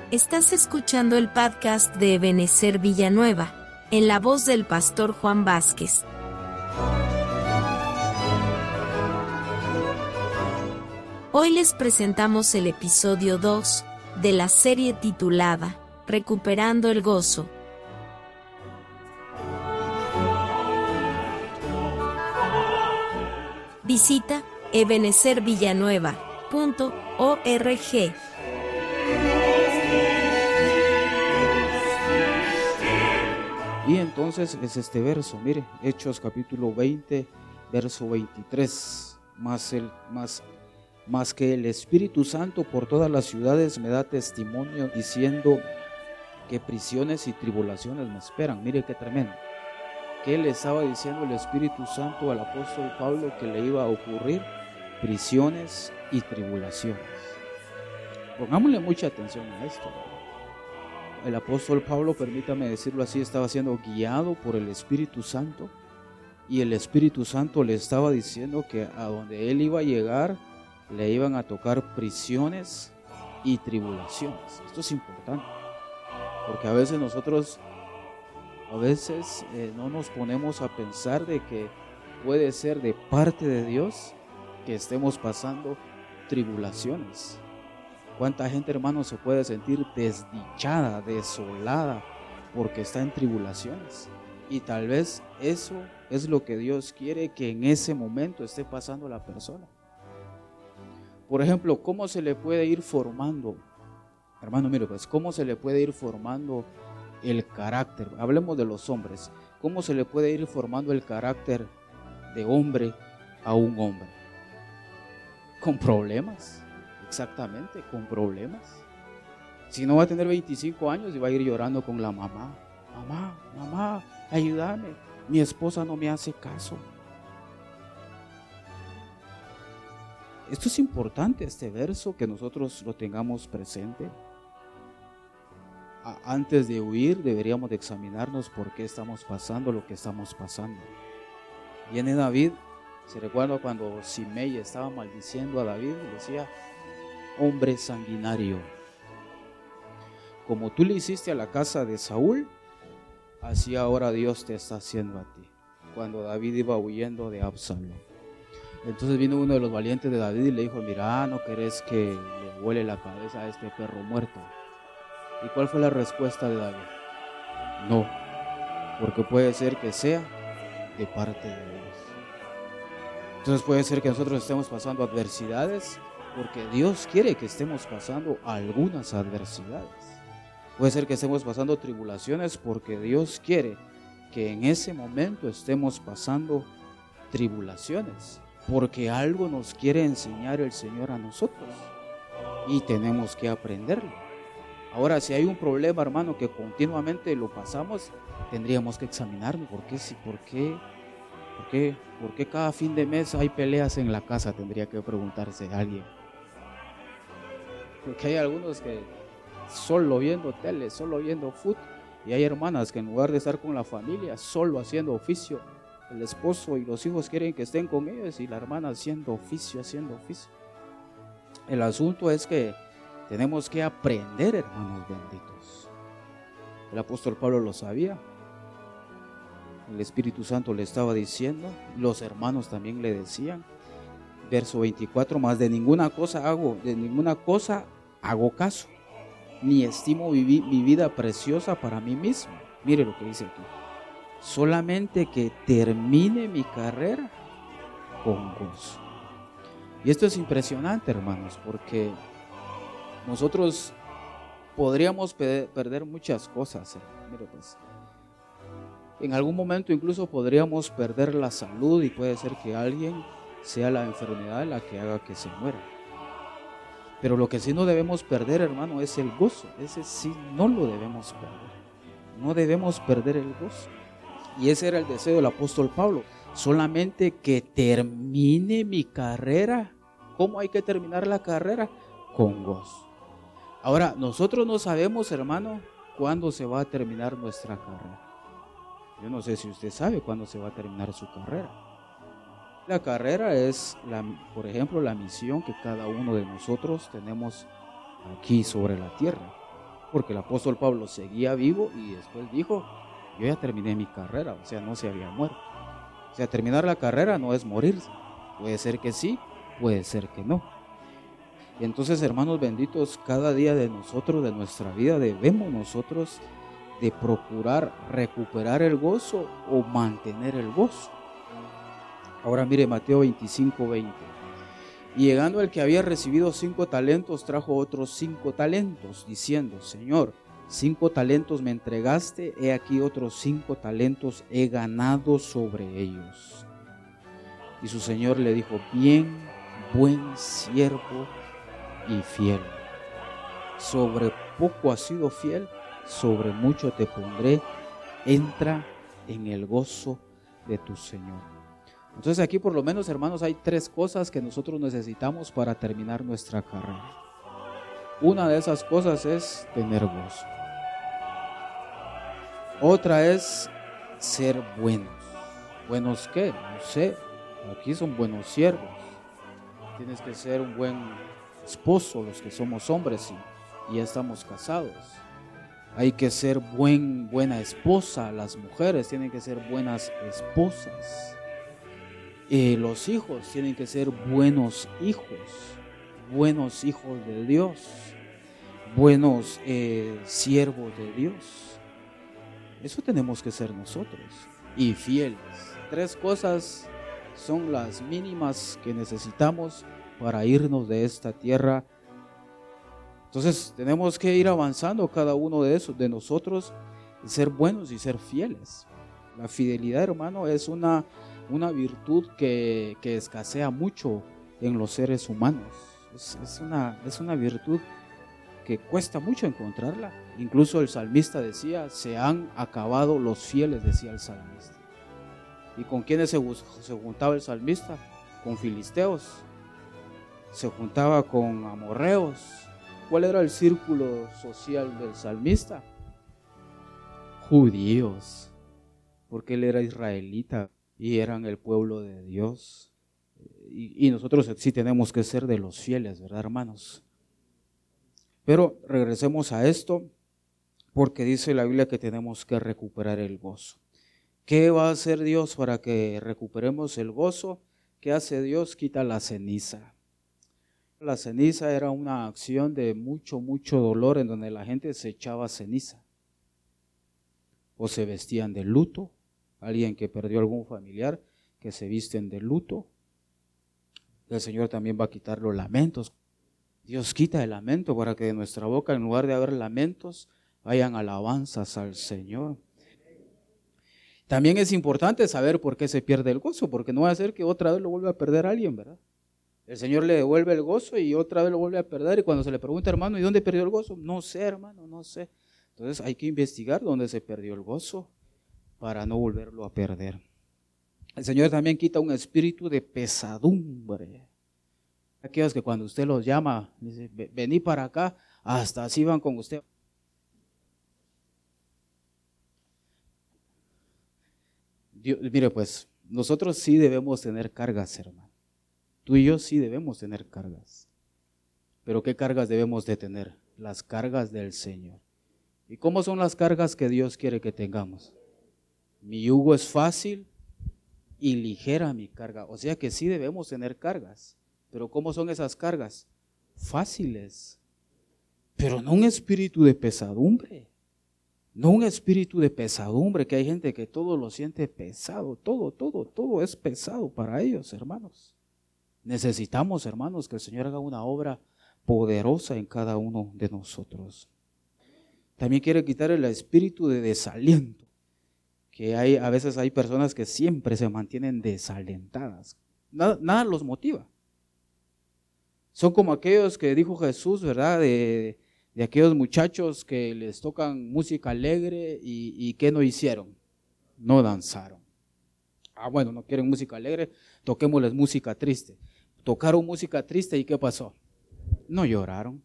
Estás escuchando el podcast de Ebenezer Villanueva, en la voz del pastor Juan Vázquez. Hoy les presentamos el episodio 2 de la serie titulada Recuperando el Gozo. Visita ebenezervillanueva.org. Y entonces es este verso, mire, Hechos capítulo 20, verso 23, más que el Espíritu Santo por todas las ciudades me da testimonio diciendo que prisiones y tribulaciones me esperan. Mire qué tremendo. ¿Qué le estaba diciendo el Espíritu Santo al apóstol Pablo que le iba a ocurrir? Prisiones y tribulaciones. Pongámosle mucha atención a esto. El apóstol Pablo, permítame decirlo así, estaba siendo guiado por el Espíritu Santo y el Espíritu Santo le estaba diciendo que a donde él iba a llegar le iban a tocar prisiones y tribulaciones. Esto es importante porque a veces nosotros no nos ponemos a pensar de que puede ser de parte de Dios que estemos pasando tribulaciones. ¿Cuánta gente, hermano, se puede sentir desdichada, desolada, porque está en tribulaciones? Y tal vez eso es lo que Dios quiere que en ese momento esté pasando la persona. Por ejemplo, ¿cómo se le puede ir formando? Hermano, mire, pues, ¿cómo se le puede ir formando el carácter? Hablemos de los hombres. ¿Cómo se le puede ir formando el carácter de hombre a un hombre? Con problemas. Exactamente, con problemas. Si no va a tener 25 años y va a ir llorando con la mamá. Mamá, ayúdame. Mi esposa no me hace caso. Esto es importante, este verso, que nosotros lo tengamos presente. Antes de huir deberíamos de examinarnos por qué estamos pasando lo que estamos pasando. Viene David, se recuerda cuando Simei estaba maldiciendo a David y decía: hombre sanguinario, como tú le hiciste a la casa de Saúl, así ahora Dios te está haciendo a ti. Cuando David iba huyendo de Absalón, entonces vino uno de los valientes de David y le dijo: mira, ¿no querés que le vuele la cabeza a este perro muerto? ¿Y cuál fue la respuesta de David? No, porque puede ser que sea de parte de Dios. Entonces puede ser que nosotros estemos pasando adversidades porque Dios quiere que estemos pasando algunas adversidades. Puede ser que estemos pasando tribulaciones porque Dios quiere que en ese momento estemos pasando tribulaciones, porque algo nos quiere enseñar el Señor a nosotros y tenemos que aprenderlo. Ahora, si hay un problema, hermano, que continuamente lo pasamos, tendríamos que examinarlo. ¿Por qué cada fin de mes hay peleas en la casa? Tendría que preguntarse a alguien. Porque hay algunos que solo viendo tele, solo viendo fútbol, y hay hermanas que en lugar de estar con la familia, solo haciendo oficio, el esposo y los hijos quieren que estén con ellos y la hermana haciendo oficio. El asunto es que tenemos que aprender, hermanos benditos. El apóstol Pablo lo sabía. El Espíritu Santo le estaba diciendo, los hermanos también le decían. Verso 24, más de ninguna cosa hago caso, ni estimo mi vida preciosa para mí mismo. Mire lo que dice aquí. Solamente que termine mi carrera con gozo. Y esto es impresionante, hermanos, porque nosotros podríamos perder muchas cosas. Mire, pues, en algún momento incluso podríamos perder la salud y puede ser que alguien sea la enfermedad la que haga que se muera. Pero lo que sí no debemos perder, hermano, es el gozo. Ese sí no lo debemos perder. No debemos perder el gozo. Y ese era el deseo del apóstol Pablo. Solamente que termine mi carrera. ¿Cómo hay que terminar la carrera? Con gozo. Ahora, nosotros no sabemos, hermano, cuándo se va a terminar nuestra carrera. Yo no sé si usted sabe cuándo se va a terminar su carrera. La carrera es, por ejemplo, la misión que cada uno de nosotros tenemos aquí sobre la tierra. porque el apóstol Pablo seguía vivo y después dijo, yo ya terminé mi carrera, o sea, no se había muerto. O sea, terminar la carrera no es morirse. Puede ser que sí, puede ser que no. Y entonces, hermanos benditos, cada día de nosotros, de nuestra vida, debemos nosotros de procurar recuperar el gozo o mantener el gozo. Ahora mire Mateo 25:20. Y llegando el que había recibido 5 talentos, trajo otros 5 talentos, diciendo, Señor, 5 talentos me entregaste, he aquí otros 5 talentos he ganado sobre ellos. Y su Señor le dijo, bien, buen siervo y fiel. Sobre poco has sido fiel, sobre mucho te pondré, entra en el gozo de tu Señor. Entonces aquí por lo menos, hermanos, hay 3 cosas que nosotros necesitamos para terminar nuestra carrera. Una de esas cosas es tener gozo. Otra es ser buenos. ¿Buenos qué? No sé, aquí son buenos siervos. Tienes que ser un buen esposo, los que somos hombres y ya estamos casados. Hay que ser buena esposa, las mujeres tienen que ser buenas esposas. Los hijos tienen que ser buenos hijos de Dios, buenos siervos de Dios. Eso tenemos que ser nosotros, y fieles. 3 cosas son las mínimas que necesitamos para irnos de esta tierra. Entonces tenemos que ir avanzando cada uno de nosotros, ser buenos y ser fieles. La fidelidad, hermano, es una virtud que escasea mucho en los seres humanos. Es una virtud que cuesta mucho encontrarla. Incluso el salmista decía, se han acabado los fieles, decía el salmista. ¿Y con quiénes se juntaba el salmista? Con filisteos, se juntaba con amorreos. ¿Cuál era el círculo social del salmista? Judíos, porque él era israelita y eran el pueblo de Dios. Y nosotros sí tenemos que ser de los fieles, ¿verdad, hermanos? Pero regresemos a esto, porque dice la Biblia que tenemos que recuperar el gozo. ¿Qué va a hacer Dios para que recuperemos el gozo? ¿Qué hace Dios? Quita la ceniza. La ceniza era una acción de mucho dolor, en donde la gente se echaba ceniza. O se vestían de luto. Alguien que perdió algún familiar, que se visten de luto. El Señor también va a quitar los lamentos. Dios quita el lamento para que de nuestra boca, en lugar de haber lamentos, hayan alabanzas al Señor. También es importante saber por qué se pierde el gozo, porque no va a ser que otra vez lo vuelva a perder alguien, ¿verdad? El Señor le devuelve el gozo y otra vez lo vuelve a perder, y cuando se le pregunta, hermano, ¿y dónde perdió el gozo? No sé, hermano, no sé. Entonces hay que investigar dónde se perdió el gozo para no volverlo a perder. El Señor también quita un espíritu de pesadumbre. Aquellos que cuando usted los llama, dice, vení para acá, hasta así van con usted. Dios, mire pues, nosotros sí debemos tener cargas, hermano. Tú y yo sí debemos tener cargas. Pero ¿qué cargas debemos de tener? Las cargas del Señor. ¿Y cómo son las cargas que Dios quiere que tengamos? Mi yugo es fácil y ligera mi carga. O sea que sí debemos tener cargas. Pero ¿cómo son esas cargas? Fáciles. Pero no un espíritu de pesadumbre. No un espíritu de pesadumbre, que hay gente que todo lo siente pesado. Todo es pesado para ellos, hermanos. Necesitamos, hermanos, que el Señor haga una obra poderosa en cada uno de nosotros. También quiere quitar el espíritu de desaliento, que a veces hay personas que siempre se mantienen desalentadas. Nada los motiva. Son como aquellos que dijo Jesús, ¿verdad? De aquellos muchachos que les tocan música alegre y ¿qué no hicieron? No danzaron. Bueno, no quieren música alegre, toquémosles música triste. Tocaron música triste y ¿qué pasó? No lloraron.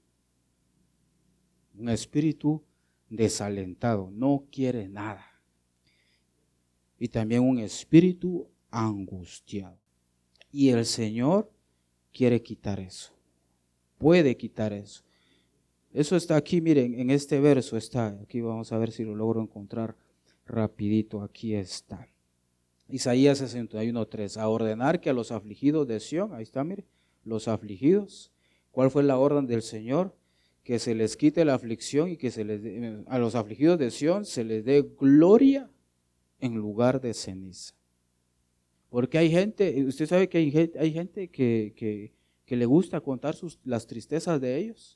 Un espíritu desalentado, no quiere nada. Y también un espíritu angustiado. Y el Señor quiere quitar eso. Puede quitar eso. Eso está aquí, miren, en este verso está. Aquí vamos a ver si lo logro encontrar rapidito. Aquí está. Isaías 61:3. A ordenar que a los afligidos de Sión, ahí está, miren, los afligidos. ¿Cuál fue la orden del Señor? Que se les quite la aflicción y que a los afligidos de Sión se les dé gloria en lugar de ceniza. Porque hay gente, usted sabe que hay gente que le gusta contar las tristezas de ellos.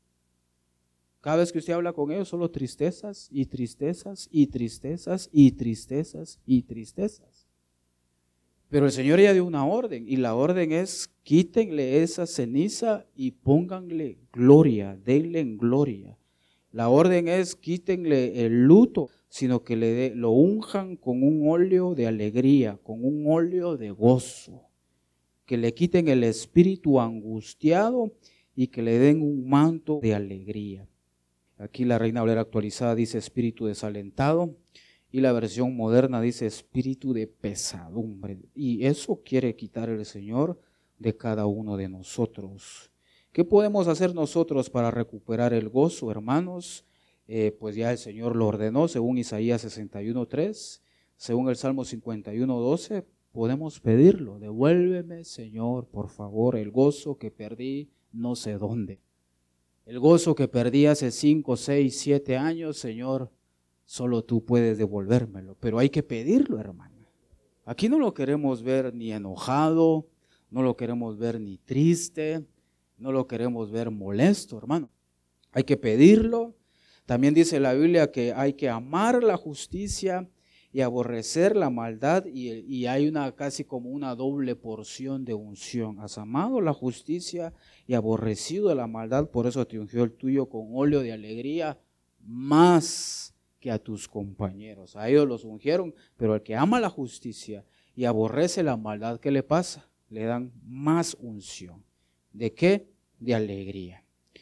Cada vez que usted habla con ellos, solo tristezas y tristezas y tristezas y tristezas y tristezas. Pero el Señor ya dio una orden, y la orden es: quítenle esa ceniza y pónganle gloria, denle en gloria. La orden es: quítenle el luto, sino que lo unjan con un óleo de alegría, con un óleo de gozo. Que le quiten el espíritu angustiado y que le den un manto de alegría. Aquí la Reina Valera actualizada dice espíritu desalentado, y la versión moderna dice espíritu de pesadumbre. Y eso quiere quitar el Señor de cada uno de nosotros. ¿Qué podemos hacer nosotros para recuperar el gozo, hermanos? Pues ya el Señor lo ordenó según Isaías 61:3, según el Salmo 51:12, podemos pedirlo. Devuélveme, Señor, por favor, el gozo que perdí no sé dónde. El gozo que perdí hace 5, 6, 7 años, Señor, solo tú puedes devolvérmelo, pero hay que pedirlo, hermano. Aquí no lo queremos ver ni enojado, no lo queremos ver ni triste, no lo queremos ver molesto, hermano. Hay que pedirlo. También dice la Biblia que hay que amar la justicia y aborrecer la maldad, y hay casi como una doble porción de unción. Has amado la justicia y aborrecido la maldad, por eso te ungió el tuyo con óleo de alegría más que a tus compañeros. A ellos los ungieron, pero el que ama la justicia y aborrece la maldad, ¿qué le pasa? Le dan más unción. ¿De qué? De alegría.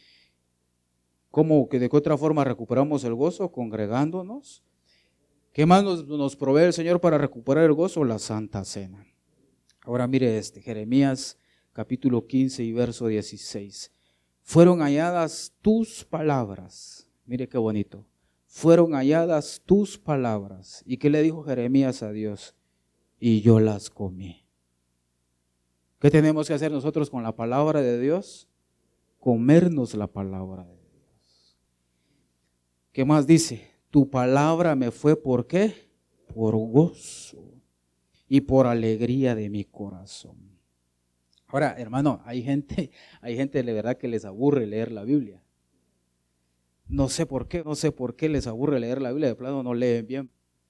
¿Cómo? ¿De qué otra forma recuperamos el gozo? Congregándonos. ¿Qué más nos provee el Señor para recuperar el gozo? La Santa Cena. Ahora mire Jeremías capítulo 15 y verso 16. Fueron halladas tus palabras. Mire qué bonito. Fueron halladas tus palabras. ¿Y qué le dijo Jeremías a Dios? Y yo las comí. ¿Qué tenemos que hacer nosotros con la palabra de Dios? Comernos la palabra de Dios. ¿Qué más dice? Tu palabra me fue, ¿por qué? Por gozo y por alegría de mi corazón. Ahora, hermano, hay gente de verdad que les aburre leer la Biblia. No sé por qué les aburre leer la Biblia, de plano no leen bien.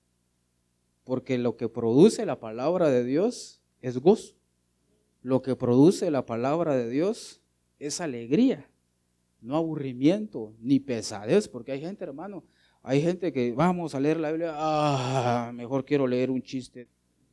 Porque lo que produce la palabra de Dios es gozo. Lo que produce la palabra de Dios es alegría, no aburrimiento ni pesadez, porque hay gente, hermano, hay gente que vamos a leer la Biblia, mejor quiero leer un chiste.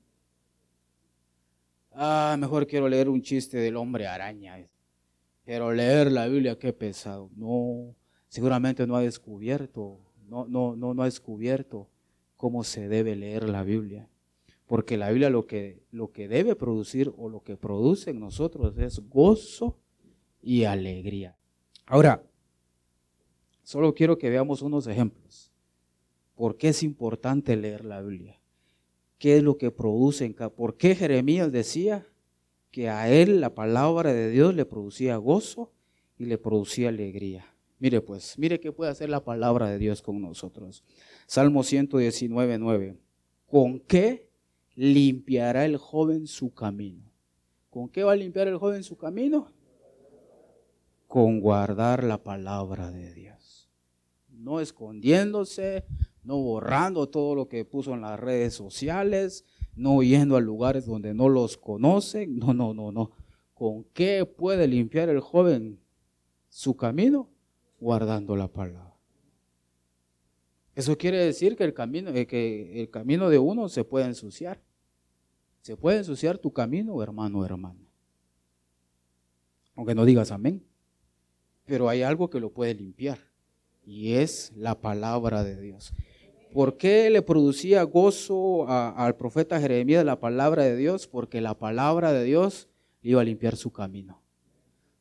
Mejor quiero leer un chiste del hombre araña. Pero leer la Biblia, qué pesado. No, seguramente no ha descubierto, no ha descubierto cómo se debe leer la Biblia. Porque la Biblia lo que debe producir, o lo que produce en nosotros, es gozo y alegría. Ahora, solo quiero que veamos unos ejemplos. ¿Por qué es importante leer la Biblia? ¿Qué es lo que produce? ¿Por qué Jeremías decía que a él la palabra de Dios le producía gozo y le producía alegría? Mire pues, mire qué puede hacer la palabra de Dios con nosotros. Salmo 119:9. ¿Con qué limpiará el joven su camino? ¿Con qué va a limpiar el joven su camino? Con guardar la palabra de Dios. No escondiéndose, no borrando todo lo que puso en las redes sociales, no yendo a lugares donde no los conocen. No. ¿Con qué puede limpiar el joven su camino? Guardando la palabra. Eso quiere decir que el camino de uno se puede ensuciar. Se puede ensuciar tu camino, hermano o hermana. Aunque no digas amén. Pero hay algo que lo puede limpiar, y es la palabra de Dios. ¿Por qué le producía gozo al profeta Jeremías la palabra de Dios? Porque la palabra de Dios iba a limpiar su camino.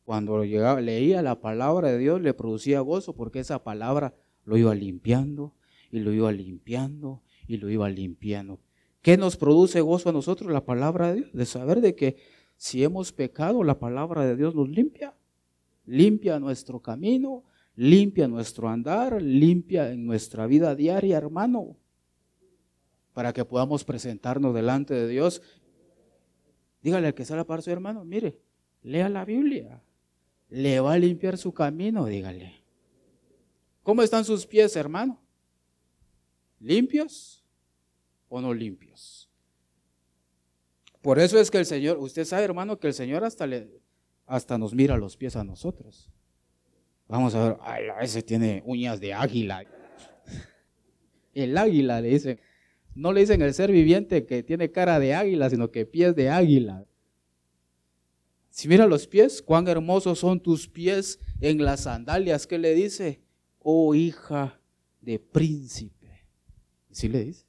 Cuando llegaba, leía la palabra de Dios, le producía gozo porque esa palabra lo iba limpiando y lo iba limpiando y lo iba limpiando. ¿Qué nos produce gozo a nosotros? La palabra de Dios, de saber de que si hemos pecado, la palabra de Dios nos limpia. Limpia nuestro camino, limpia nuestro andar, limpia en nuestra vida diaria, hermano, para que podamos presentarnos delante de Dios. Dígale al que está a la par de su hermano, mire, lea la Biblia, le va a limpiar su camino, dígale. ¿Cómo están sus pies, hermano? ¿Limpios o no limpios? Por eso es que el Señor, usted sabe, hermano, que el Señor hasta nos mira los pies a nosotros. Vamos a ver, ay, ese tiene uñas de águila. El águila le dicen, no le dicen el ser viviente que tiene cara de águila, sino que pies de águila. Si mira los pies, cuán hermosos son tus pies en las sandalias. ¿Qué le dice? Oh hija de príncipe. ¿Sí le dice?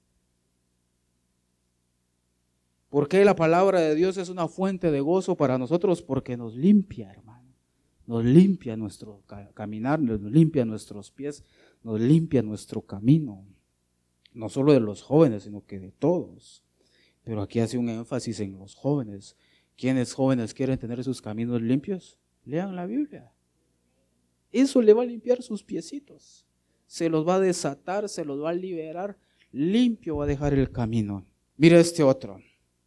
¿Por qué la palabra de Dios es una fuente de gozo para nosotros? Porque nos limpia, hermano. Nos limpia nuestro caminar, nos limpia nuestros pies, nos limpia nuestro camino. No solo de los jóvenes, sino que de todos. Pero aquí hace un énfasis en los jóvenes. ¿Quiénes jóvenes quieren tener sus caminos limpios? Lean la Biblia. Eso le va a limpiar sus piecitos. Se los va a desatar, se los va a liberar. Limpio va a dejar el camino. Mire este otro.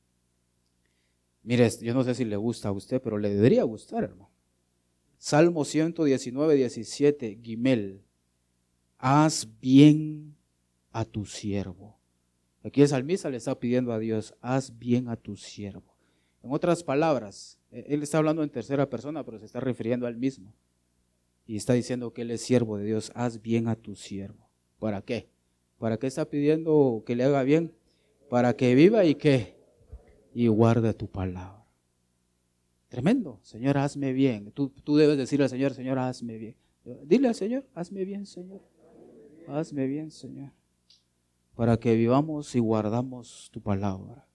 Mire, yo no sé si le gusta a usted, pero le debería gustar, hermano. Salmo 119, 17, Gimel. Haz bien a tu siervo. Aquí el salmista le está pidiendo a Dios, haz bien a tu siervo. En otras palabras, él está hablando en tercera persona, pero se está refiriendo a él mismo. Y está diciendo que él es siervo de Dios, haz bien a tu siervo. ¿Para qué? ¿Para qué está pidiendo que le haga bien? Para que viva y ¿qué? Y guarde tu palabra. Tremendo. Señor, hazme bien. Tú debes decirle al Señor, Señor, hazme bien. Dile al Señor, hazme bien, Señor. Hazme bien, Señor. Para que vivamos y guardamos tu palabra.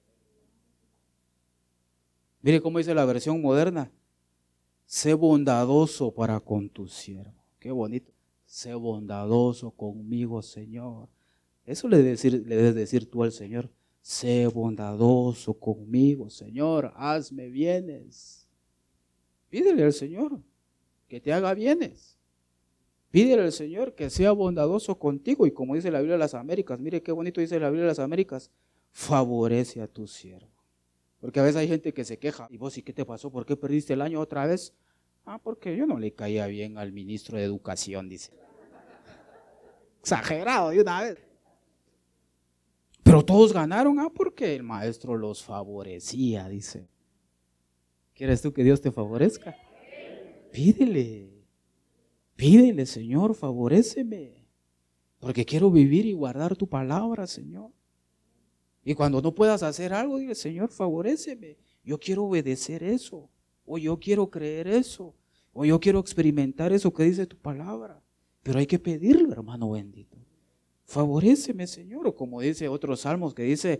Mire cómo dice la versión moderna. Sé bondadoso para con tu siervo. Qué bonito. Sé bondadoso conmigo, Señor. Eso le debes decir tú al Señor. Sé bondadoso conmigo, Señor. Hazme bienes. Pídele al Señor que te haga bienes. Pídele al Señor que sea bondadoso contigo. Y como dice la Biblia de las Américas, mire qué bonito dice la Biblia de las Américas. Favorece a tu siervo. Porque a veces hay gente que se queja. ¿Y vos, y qué te pasó? ¿Por qué perdiste el año otra vez? Porque yo no le caía bien al ministro de Educación, dice. Exagerado de una vez. Pero todos ganaron, porque el maestro los favorecía, dice. ¿Quieres tú que Dios te favorezca? Pídele, Señor, favoréceme. Porque quiero vivir y guardar tu palabra, Señor. Y cuando no puedas hacer algo, dile, Señor, favoréceme. Yo quiero obedecer eso. O yo quiero creer eso. O yo quiero experimentar eso que dice tu palabra. Pero hay que pedirlo, hermano bendito. Favoréceme, Señor. O como dice otros salmos que dice,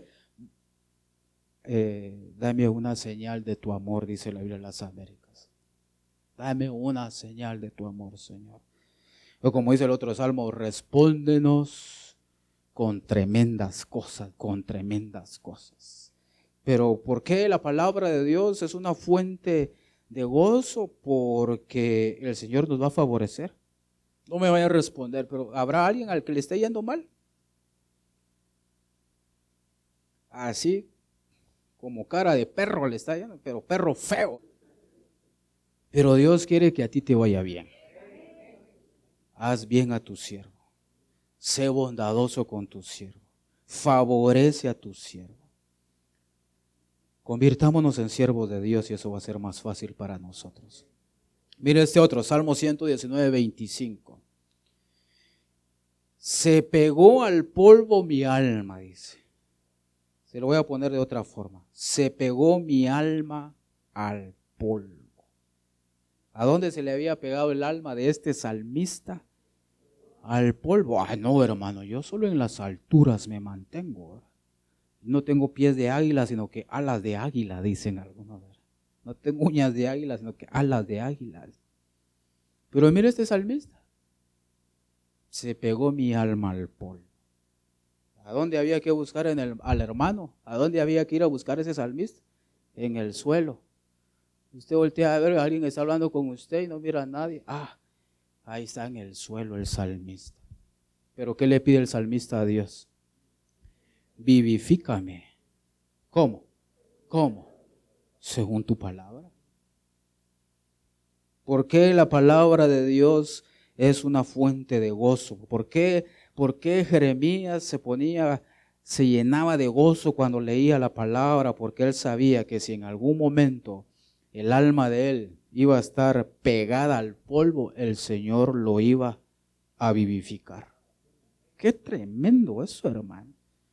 dame una señal de tu amor, dice la Biblia de las Américas. Dame una señal de tu amor, Señor. O como dice el otro salmo, respóndenos con tremendas cosas, con tremendas cosas. Pero ¿por qué la palabra de Dios es una fuente de gozo? Porque el Señor nos va a favorecer. No me vaya a responder, pero ¿habrá alguien al que le esté yendo mal? Así como cara de perro le está yendo, pero perro feo. Pero Dios quiere que a ti te vaya bien. Haz bien a tu siervo. Sé bondadoso con tu siervo. Favorece a tu siervo. Convirtámonos en siervos de Dios y eso va a ser más fácil para nosotros. Mire este otro, Salmo 119, 25. Se pegó al polvo mi alma, dice. Se lo voy a poner de otra forma. Se pegó mi alma al polvo. ¿A dónde se le había pegado el alma de este salmista? Al polvo. No, hermano, yo solo en las alturas me mantengo. No tengo pies de águila, sino que alas de águila, dicen algunos. No tengo uñas de águila, sino que alas de águila. Pero mire este salmista. Se pegó mi alma al polvo. ¿A dónde había que buscar al hermano? ¿A dónde había que ir a buscar ese salmista? En el suelo. Usted voltea a ver, alguien está hablando con usted y no mira a nadie. Ahí está en el suelo el salmista. ¿Pero qué le pide el salmista a Dios? Vivifícame. ¿Cómo? Según tu palabra. ¿Por qué la palabra de Dios es una fuente de gozo? ¿Por qué Jeremías se llenaba de gozo cuando leía la palabra? Porque él sabía que si en algún momento el alma de él iba a estar pegada al polvo, el Señor lo iba a vivificar. Qué tremendo eso, hermano.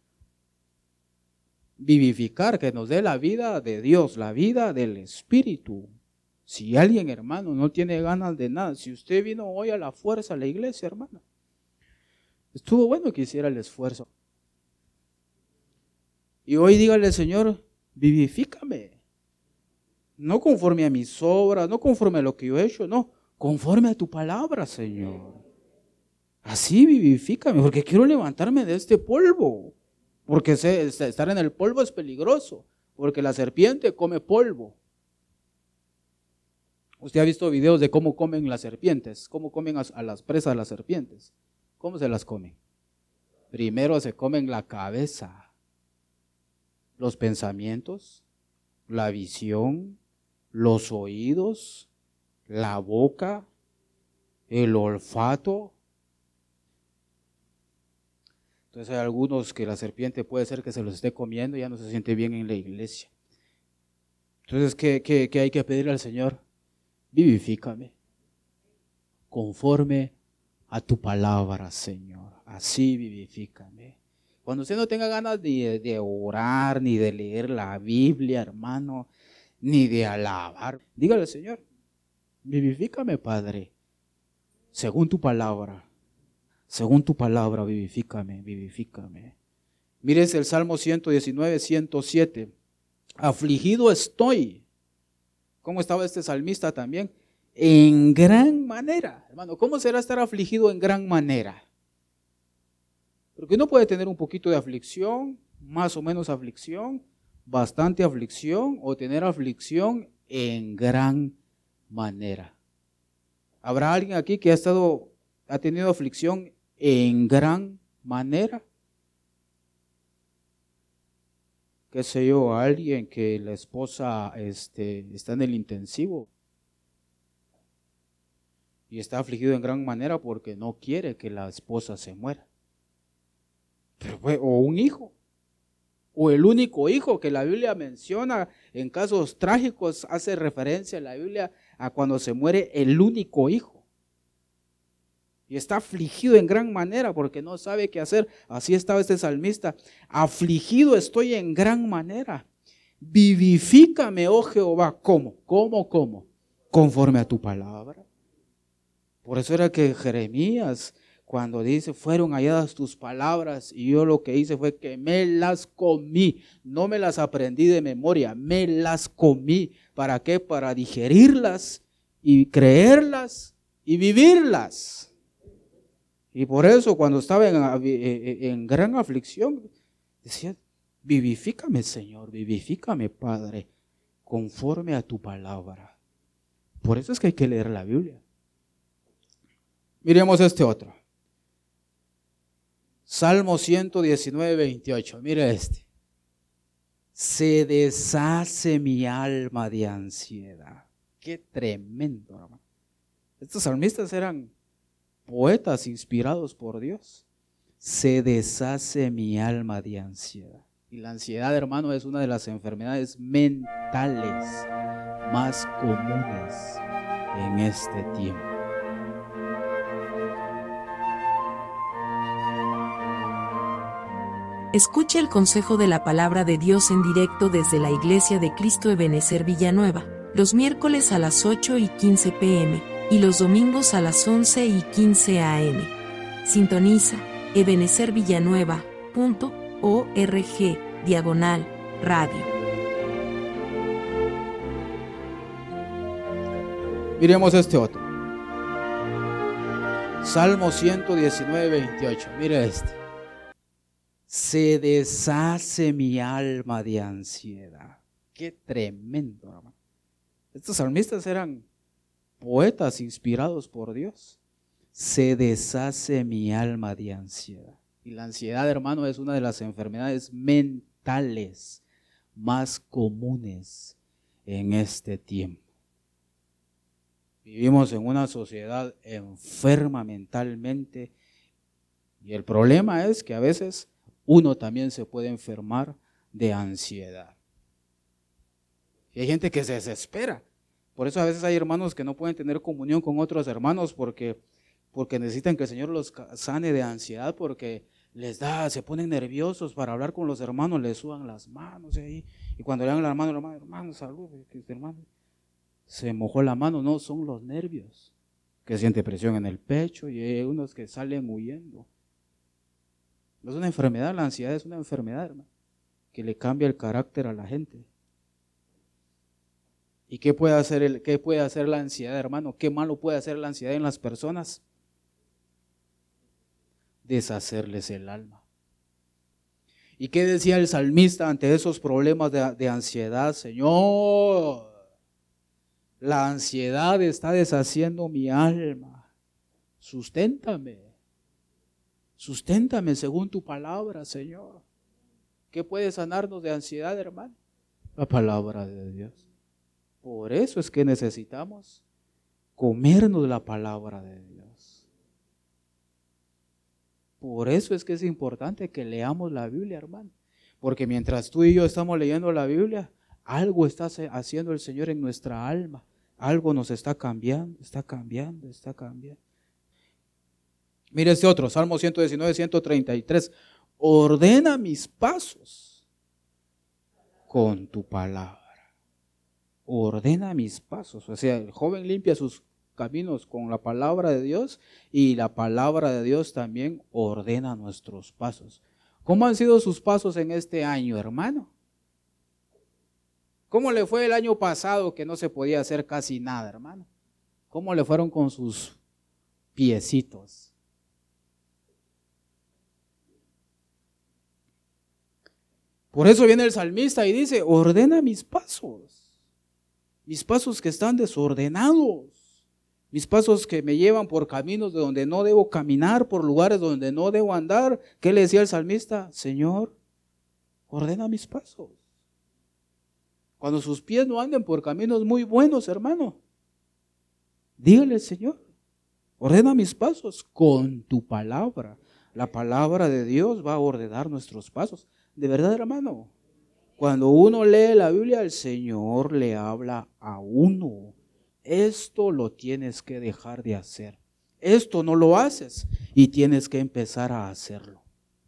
Vivificar, que nos dé la vida de Dios, la vida del Espíritu. Si alguien, hermano, no tiene ganas de nada, si usted vino hoy a la fuerza a la iglesia, hermano, estuvo bueno que hiciera el esfuerzo. Y hoy dígale, Señor, vivifícame. No conforme a mis obras, no conforme a lo que yo he hecho, no, conforme a tu palabra, Señor. Así vivifícame, porque quiero levantarme de este polvo. Porque estar en el polvo es peligroso, porque la serpiente come polvo. Usted ha visto videos de cómo comen las serpientes, cómo comen a las presas las serpientes. ¿Cómo se las comen? Primero se comen la cabeza, los pensamientos, la visión, los oídos, la boca, el olfato. Entonces hay algunos que la serpiente puede ser que se los esté comiendo y ya no se siente bien en la iglesia. Entonces, ¿qué hay que pedirle al Señor? Vivifícame conforme a tu palabra, Señor. Así vivifícame. Cuando usted no tenga ganas ni de orar, ni de leer la Biblia, hermano, ni de alabar, dígale al Señor, vivifícame, Padre, según tu palabra. Según tu palabra, vivifícame. Mire el Salmo 119, 107. Afligido estoy. ¿Cómo estaba este salmista también? En gran manera. Hermano, ¿cómo será estar afligido en gran manera? Porque uno puede tener un poquito de aflicción, más o menos aflicción, bastante aflicción, o tener aflicción en gran manera. ¿Habrá alguien aquí que ha tenido aflicción en gran manera? Qué sé yo, alguien que la esposa está en el intensivo y está afligido en gran manera porque no quiere que la esposa se muera. O un hijo, o el único hijo que la Biblia menciona en casos trágicos, hace referencia en la Biblia a cuando se muere el único hijo. Y está afligido en gran manera porque no sabe qué hacer. Así estaba este salmista. Afligido estoy en gran manera. Vivifícame, oh Jehová. ¿Cómo? Conforme a tu palabra. Por eso era que Jeremías, cuando dice, fueron halladas tus palabras, y yo lo que hice fue que me las comí. No me las aprendí de memoria, me las comí. ¿Para qué? Para digerirlas y creerlas y vivirlas. Y por eso cuando estaba en gran aflicción, decía, vivifícame, Señor, vivifícame, Padre, conforme a tu palabra. Por eso es que hay que leer la Biblia. Miremos este otro. Salmo 119, 28. Mire este. Se deshace mi alma de ansiedad. Qué tremendo, hermano. Estos salmistas eran poetas inspirados por Dios. Se deshace mi alma de ansiedad. Y la ansiedad, hermano, es una de las enfermedades mentales más comunes en este tiempo. Escuche el consejo de la palabra de Dios en directo desde la Iglesia de Cristo Ebenezer Villanueva, los miércoles a las 8:15 p.m. y los domingos a las 11:15 a.m. Sintoniza ebenezervillanueva.org/radio. Miremos este otro. Salmo 119, 28. Mire este. Se deshace mi alma de ansiedad. Qué tremendo, hermano. Estos salmistas eran poetas inspirados por Dios. Se deshace mi alma de ansiedad. Y la ansiedad, hermano, es una de las enfermedades mentales más comunes en este tiempo. Vivimos en una sociedad enferma mentalmente y el problema es que a veces uno también se puede enfermar de ansiedad. Y hay gente que se desespera. Por eso a veces hay hermanos que no pueden tener comunión con otros hermanos porque necesitan que el Señor los sane de ansiedad, porque se ponen nerviosos para hablar con los hermanos, les sudan las manos ahí. Y cuando le dan la mano, hermano, salud, hermano. Se mojó la mano, no, son los nervios, que siente presión en el pecho y hay unos que salen huyendo. No es una enfermedad, la ansiedad es una enfermedad, hermano, que le cambia el carácter a la gente. ¿Y qué puede hacer la ansiedad, hermano? ¿Qué malo puede hacer la ansiedad en las personas? Deshacerles el alma. ¿Y qué decía el salmista ante esos problemas de ansiedad? Señor, la ansiedad está deshaciendo mi alma. Susténtame según tu palabra, Señor. ¿Qué puede sanarnos de ansiedad, hermano? La palabra de Dios. Por eso es que necesitamos comernos la palabra de Dios. Por eso es que es importante que leamos la Biblia, hermano. Porque mientras tú y yo estamos leyendo la Biblia, algo está haciendo el Señor en nuestra alma. Algo nos está cambiando. Mire este otro, Salmo 119, 133. Ordena mis pasos con tu palabra. Ordena mis pasos. O sea, el joven limpia sus caminos con la palabra de Dios y la palabra de Dios también ordena nuestros pasos. ¿Cómo han sido sus pasos en este año, hermano? ¿Cómo le fue el año pasado que no se podía hacer casi nada, hermano? ¿Cómo le fueron con sus piecitos? Por eso viene el salmista y dice, ordena mis pasos que están desordenados, mis pasos que me llevan por caminos de donde no debo caminar, por lugares donde no debo andar. ¿Qué le decía el salmista? Señor, ordena mis pasos. Cuando sus pies no anden por caminos muy buenos, hermano, dígale, Señor, ordena mis pasos con tu palabra. La palabra de Dios va a ordenar nuestros pasos. De verdad, hermano, cuando uno lee la Biblia, el Señor le habla a uno. Esto lo tienes que dejar de hacer. Esto no lo haces y tienes que empezar a hacerlo.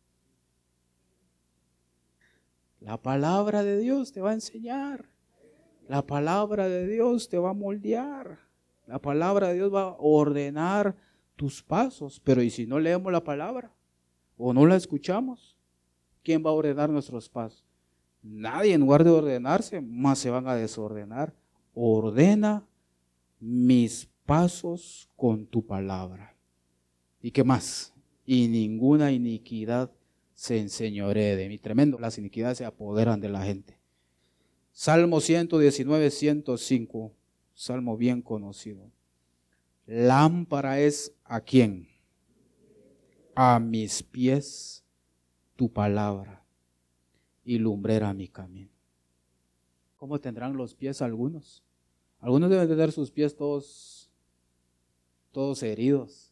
La palabra de Dios te va a enseñar. La palabra de Dios te va a moldear. La palabra de Dios va a ordenar tus pasos. Pero ¿y si no leemos la palabra o no la escuchamos? ¿Quién va a ordenar nuestros pasos? Nadie. En lugar de ordenarse, más se van a desordenar. Ordena mis pasos con tu palabra. ¿Y qué más? Y ninguna iniquidad se enseñoree de mí. Tremendo, las iniquidades se apoderan de la gente. Salmo 119, 105, salmo bien conocido. Lámpara es ¿a quién? A mis pies tu palabra y lumbrera mi camino. ¿Cómo tendrán los pies algunos? Algunos deben tener sus pies todos heridos,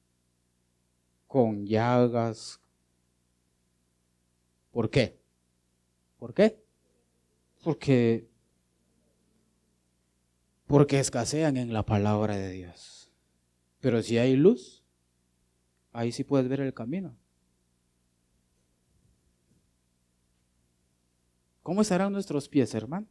con llagas. ¿Por qué? ¿Por qué? Porque escasean en la palabra de Dios. Pero si hay luz, ahí sí puedes ver el camino. ¿Cómo estarán nuestros pies, hermano?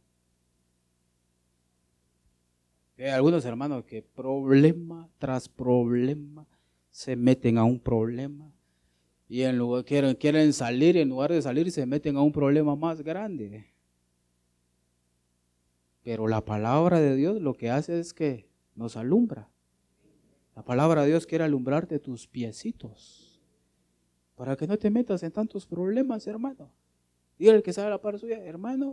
Hay algunos hermanos que problema tras problema se meten a un problema y en lugar quieren salir y en lugar de salir se meten a un problema más grande. Pero la palabra de Dios lo que hace es que nos alumbra. La palabra de Dios quiere alumbrarte tus piecitos para que no te metas en tantos problemas, hermano. Dígale al que sabe la par suya, hermano,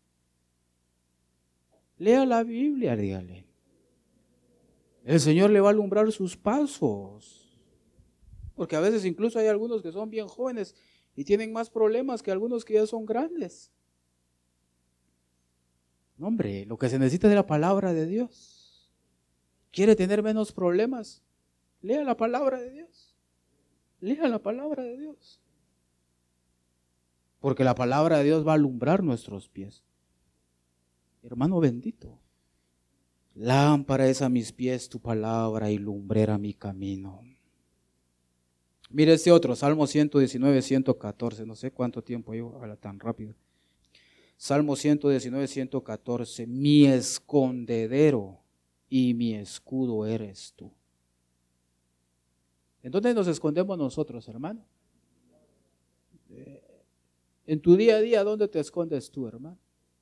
lea la Biblia, dígale. El Señor le va a alumbrar sus pasos. Porque a veces incluso hay algunos que son bien jóvenes y tienen más problemas que algunos que ya son grandes. No, hombre, lo que se necesita es la palabra de Dios. ¿Quiere tener menos problemas? Lea la palabra de Dios. Lea la palabra de Dios. Porque la palabra de Dios va a alumbrar nuestros pies. Hermano bendito, lámpara es a mis pies tu palabra y lumbrera mi camino. Mire este otro, Salmo 119, 114, no sé cuánto tiempo llevo, habla tan rápido. Salmo 119, 114, mi escondedero y mi escudo eres tú. ¿En dónde nos escondemos nosotros, hermano? En tu día a día, ¿dónde te escondes tú, hermano?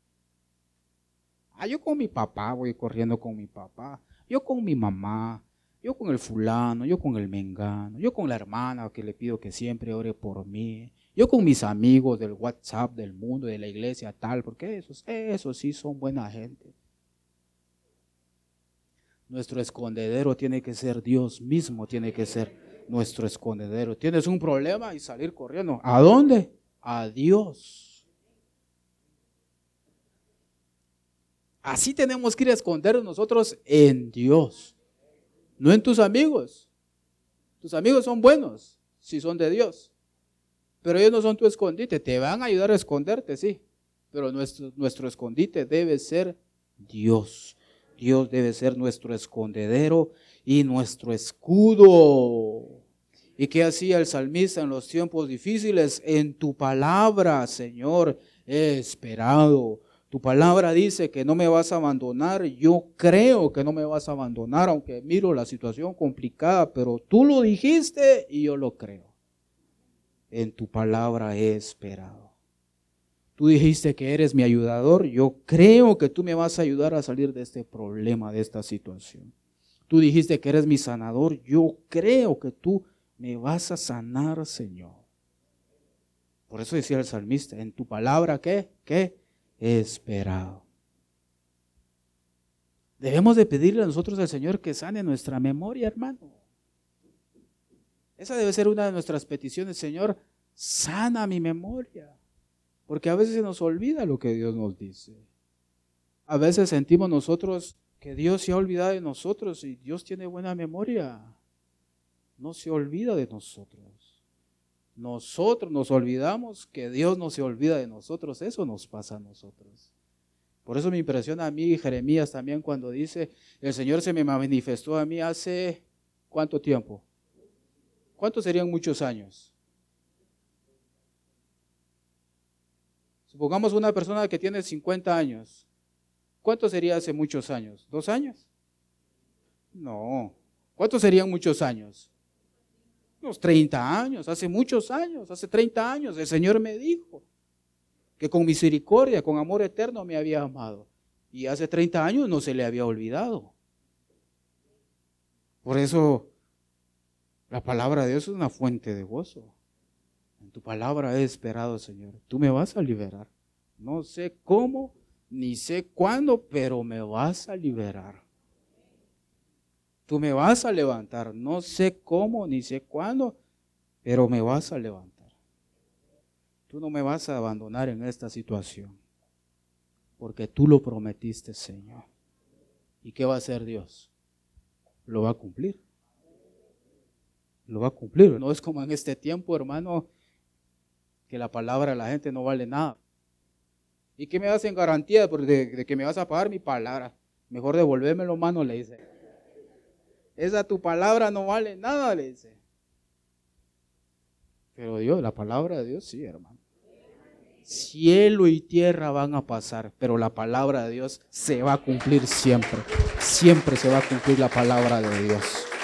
Yo con mi papá voy corriendo con mi papá, yo con mi mamá, yo con el fulano, yo con el mengano, yo con la hermana que le pido que siempre ore por mí, yo con mis amigos del WhatsApp, del mundo, de la iglesia tal, porque esos sí son buena gente. Nuestro escondedero tiene que ser Dios mismo, tiene que ser nuestro escondedero. Tienes un problema y salir corriendo. ¿A dónde? A Dios. Así tenemos que ir a escondernos nosotros en Dios, no en tus amigos. Tus amigos son buenos si son de Dios, pero ellos no son tu escondite. Te van a ayudar a esconderte, sí, pero nuestro escondite debe ser Dios. Dios debe ser nuestro escondedero y nuestro escudo. ¿Y qué hacía el salmista en los tiempos difíciles? En tu palabra, Señor, he esperado. Tu palabra dice que no me vas a abandonar. Yo creo que no me vas a abandonar, aunque miro la situación complicada, pero tú lo dijiste y yo lo creo. En tu palabra he esperado. Tú dijiste que eres mi ayudador. Yo creo que tú me vas a ayudar a salir de este problema, de esta situación. Tú dijiste que eres mi sanador. Yo creo que tú me vas a sanar, Señor. Por eso decía el salmista, en tu palabra, ¿qué? He esperado. Debemos de pedirle a nosotros al Señor que sane nuestra memoria, hermano. Esa debe ser una de nuestras peticiones. Señor, sana mi memoria. Porque a veces se nos olvida lo que Dios nos dice. A veces sentimos nosotros que Dios se ha olvidado de nosotros y Dios tiene buena memoria. No se olvida de nosotros. Nosotros nos olvidamos que Dios no se olvida de nosotros. Eso nos pasa a nosotros. Por eso me impresiona a mí Jeremías también cuando dice, el Señor se me manifestó a mí hace ¿cuánto tiempo? ¿Cuántos serían muchos años? Supongamos una persona que tiene 50 años. ¿Cuánto sería hace muchos años? ¿2 años? No. ¿Cuántos serían muchos años? Unos 30 años, hace muchos años, hace 30 años. El Señor me dijo que con misericordia, con amor eterno me había amado. Y hace 30 años no se le había olvidado. Por eso la palabra de Dios es una fuente de gozo. En tu palabra he esperado, Señor. Tú me vas a liberar. No sé cómo, ni sé cuándo, pero me vas a liberar. Tú me vas a levantar. No sé cómo, ni sé cuándo, pero me vas a levantar. Tú no me vas a abandonar en esta situación, porque tú lo prometiste, Señor. ¿Y qué va a hacer Dios? Lo va a cumplir. Lo va a cumplir. No es como en este tiempo, hermano, que la palabra de la gente no vale nada. ¿Y qué me das en garantía de que me vas a pagar mi palabra? Mejor devolvérmelo, mano, le dice. Esa tu palabra no vale nada, le dice. Pero Dios, la palabra de Dios sí, hermano. Cielo y tierra van a pasar, pero la palabra de Dios se va a cumplir siempre. Siempre se va a cumplir la palabra de Dios.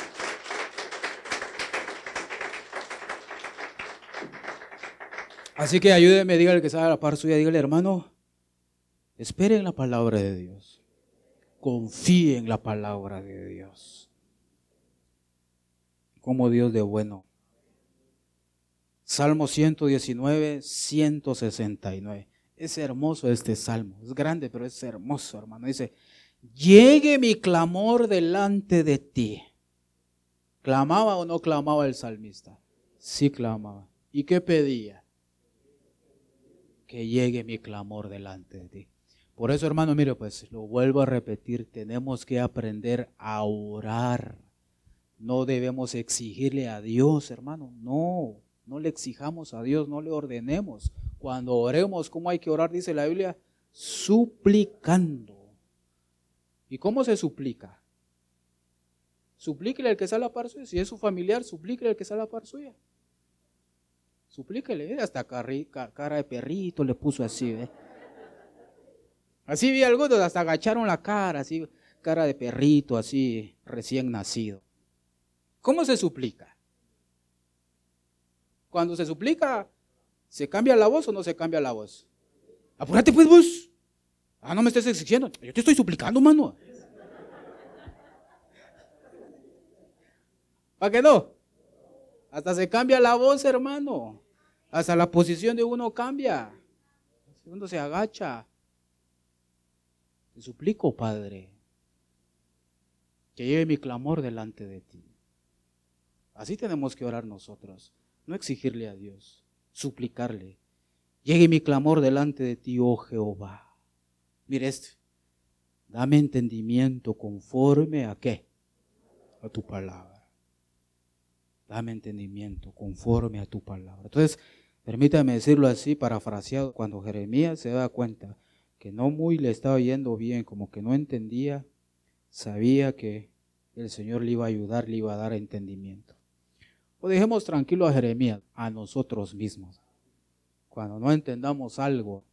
Así que ayúdeme, dígale que sabe la par suya, dígale, hermano, esperen la palabra de Dios. confíe en la palabra de Dios. Como Dios de bueno. Salmo 119, 169. Es hermoso este salmo. Es grande, pero es hermoso, hermano. Dice, llegue mi clamor delante de ti. ¿Clamaba o no clamaba el salmista? Sí clamaba. ¿Y qué pedía? Que llegue mi clamor delante de ti. Por eso, hermano, mire, pues lo vuelvo a repetir, tenemos que aprender a orar. No debemos exigirle a Dios, hermano, no le exijamos a Dios, no le ordenemos. Cuando oremos, ¿cómo hay que orar? Dice la Biblia, suplicando. ¿Y cómo se suplica? Suplíquele al que está a la par suya. Si es su familiar, suplíquele al que está a la par suya. Suplíquele, hasta cara de perrito le puso así, ¿eh? Así vi algunos, hasta agacharon la cara, así, cara de perrito, así, recién nacido. ¿Cómo se suplica? Cuando se suplica, ¿se cambia la voz o no se cambia la voz? Apúrate pues vos. No me estés exigiendo, yo te estoy suplicando, mano. ¿Para qué no? Hasta se cambia la voz, hermano. Hasta la posición de uno cambia. Uno se agacha. Te suplico, Padre, que lleve mi clamor delante de ti. Así tenemos que orar nosotros. No exigirle a Dios, suplicarle. Llegue mi clamor delante de ti, oh Jehová. Mire esto. Dame entendimiento conforme a ¿qué? A tu palabra. Dame entendimiento conforme a tu palabra. Entonces, permítame decirlo así, parafraseado, cuando Jeremías se da cuenta que no muy le estaba yendo bien, como que no entendía, sabía que el Señor le iba a ayudar, le iba a dar entendimiento. O dejemos tranquilo a Jeremías, a nosotros mismos, cuando no entendamos algo.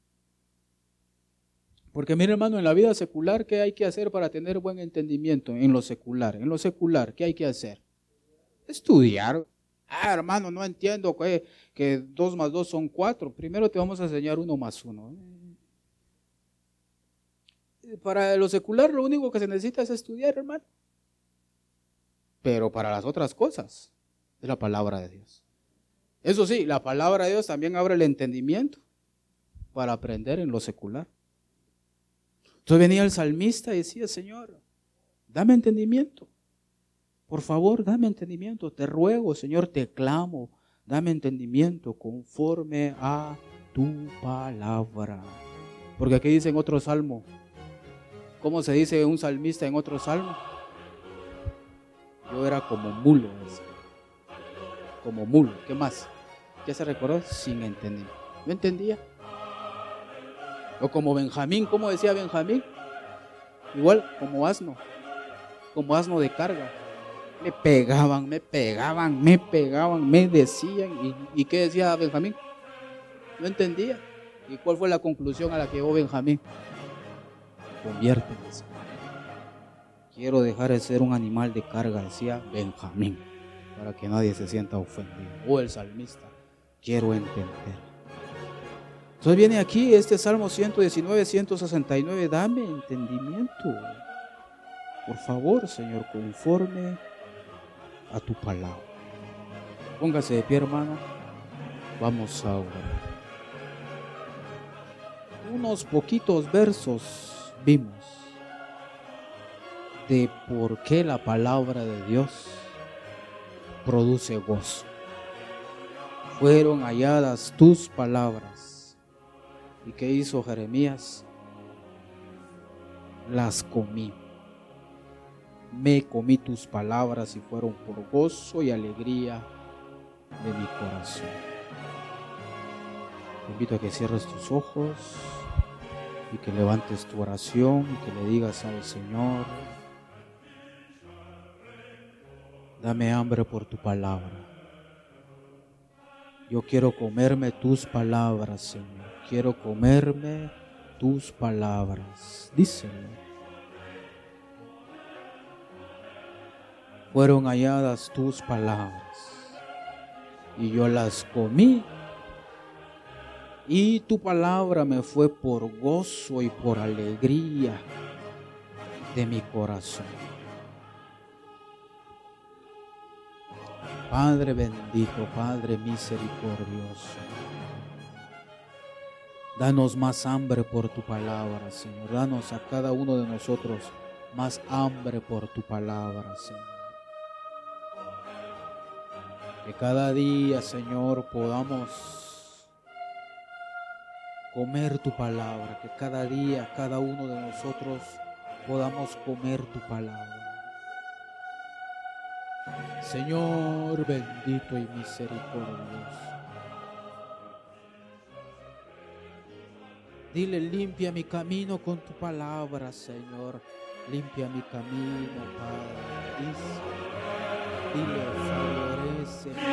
Porque mire, hermano, en la vida secular, ¿qué hay que hacer para tener buen entendimiento? En lo secular, ¿qué hay que hacer? Estudiar. Hermano, no entiendo que 2 más 2 son 4. Primero te vamos a enseñar 1 más 1. Para lo secular lo único que se necesita es estudiar, hermano. Pero para las otras cosas es la palabra de Dios. Eso sí, la palabra de Dios también abre el entendimiento para aprender en lo secular. Entonces venía el salmista y decía, Señor, dame entendimiento. Por favor, dame entendimiento. Te ruego, Señor, te clamo. Dame entendimiento conforme a tu palabra. Porque aquí dice en otro salmo. ¿Cómo se dice un salmista en otro salmo? Yo era como mulo. Como mulo. ¿Qué más? ¿Ya se recordó? Sin entender. No entendía. O como Benjamín. ¿Cómo decía Benjamín? Igual, como asno de carga. Me pegaban, me decían. ¿Y qué decía Benjamín? No entendía. ¿Y cuál fue la conclusión a la que llegó Benjamín? Conviérteme. Quiero dejar de ser un animal de carga, decía Benjamín, para que nadie se sienta ofendido. O el salmista, quiero entender. Entonces viene aquí este Salmo 119, 169, dame entendimiento. Por favor, Señor, conforme a tu palabra. Póngase de pie, hermano. Vamos a orar. Unos poquitos versos vimos de por qué la palabra de Dios produce gozo. Fueron halladas tus palabras. ¿Y qué hizo Jeremías? Las comí. Me comí tus palabras y fueron por gozo y alegría de mi corazón. Te invito a que cierres tus ojos y que levantes tu oración y que le digas al Señor, dame hambre por tu palabra. Yo quiero comerme tus palabras, Señor. Quiero comerme tus palabras. Díselo. Fueron halladas tus palabras y yo las comí. Y tu palabra me fue por gozo y por alegría de mi corazón. Padre bendito, Padre misericordioso, danos más hambre por tu palabra, Señor. Danos a cada uno de nosotros más hambre por tu palabra, Señor. Que cada día, Señor, podamos comer tu palabra. Que cada día, cada uno de nosotros podamos comer tu palabra. Señor bendito y misericordioso. Dile, limpia mi camino con tu palabra, Señor. Limpia mi camino, Padre. Dile, favorece mi